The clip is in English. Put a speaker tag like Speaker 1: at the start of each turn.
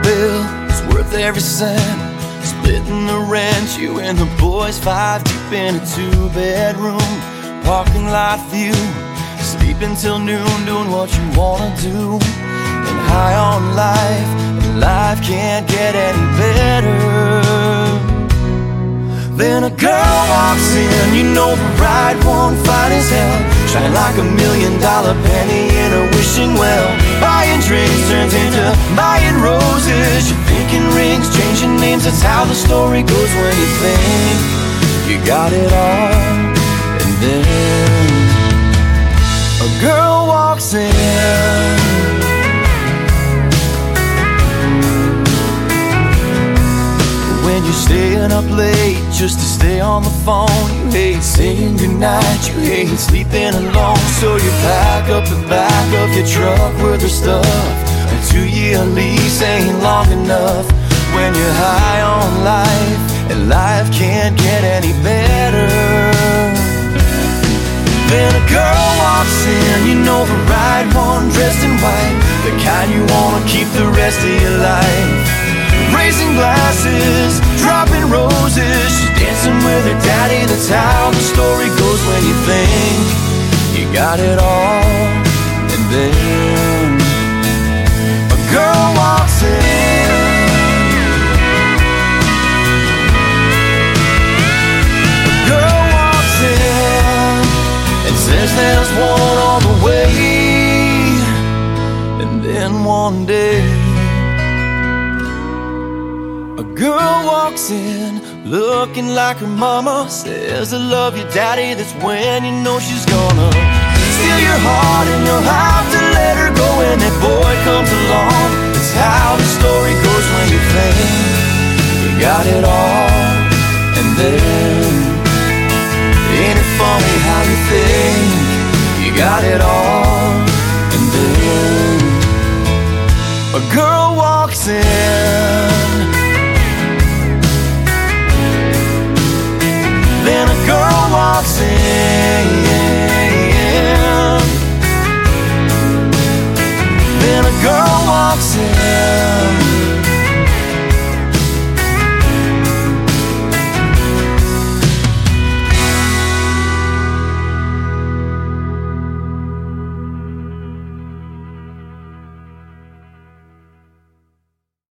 Speaker 1: bill is worth every cent. Splitting the rent, you and the boys 5 deep in a 2-bedroom. Parking lot view, sleeping till noon, doing what you wanna do. And high on life, and life can't get any better. Then a girl walks in, you know the right one, fine as hell, shining like $1 million penny in a wishing well. Buying drinks turns into buying roses. You're thinking rings, changing names, that's how the story goes when you think you got it all. And then a girl walks in. When you're staying up late just to stay on the phone, you hate saying goodnight, you hate sleeping alone. So you pack up the back of your truck with her stuff. A 2-year lease ain't long enough when you're high on life, and life can't get any better. Then a girl walks in, you know the right one, dressed in white, the kind you wanna keep the rest of your life. Raising glasses, dropping roses, she's dancing with her daddy, that's how the story goes when you think you got it all. And then a girl walks in. A girl walks in and says there's one on the way. And then one day a girl walks in, looking like her mama, says I love you daddy, that's when you know she's gonna steal your heart, and you'll have to let her go when that boy comes along. That's how the story goes when you think you got it all. And then ain't it funny how you think you got it all. And then a girl walks in. Then a girl walks in.